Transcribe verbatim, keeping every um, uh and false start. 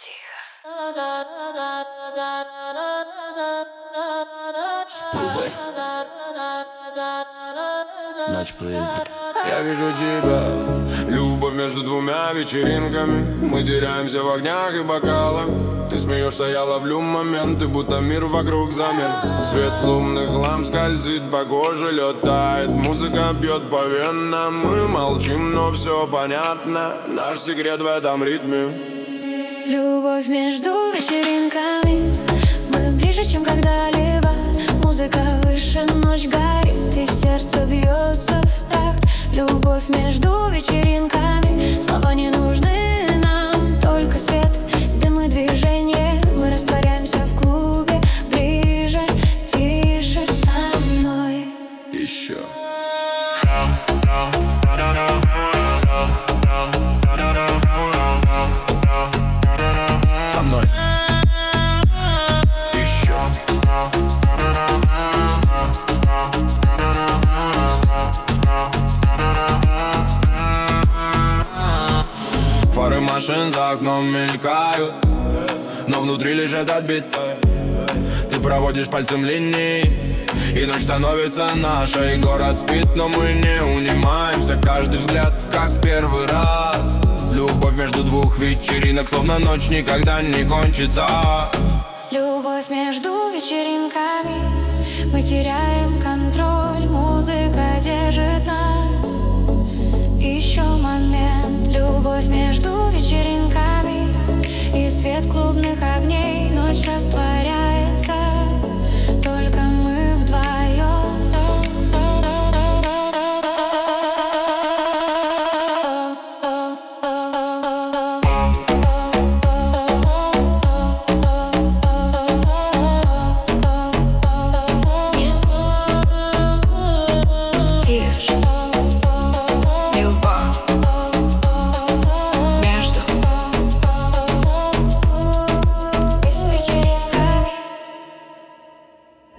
Тихо. Ночь поедет. Я вижу тебя, любовь между двумя вечеринками. Мы теряемся в огнях и бокалах. Ты смеешься, я ловлю моменты, будто мир вокруг замер. Свет лунных ламп скользит по коже, лед тает. Музыка бьет по венам. Мы молчим, но все понятно. Наш секрет в этом ритме. Любовь между вечеринками. Мы ближе, чем когда-либо. Музыка выше, ночь горит, и сердце бьется в такт. Любовь между вечеринками. Слова не нужны нам, только свет, дым и движение. Мы растворяемся в клубе. Ближе, тише со мной. Еще. Со мной. Еще. Фары машин за окном мелькают, но внутри лежит отбит. Ты проводишь пальцем линии, и ночь становится нашей. Город спит, но мы не унимаемся. Каждый взгляд как первый раз. Любовь между двух вечеринок, словно ночь никогда не кончится. Любовь между вечеринками. Мы теряем контроль, музыка держит нас. Еще момент. Любовь между вечеринками. И свет клубных огней ночь растворяет.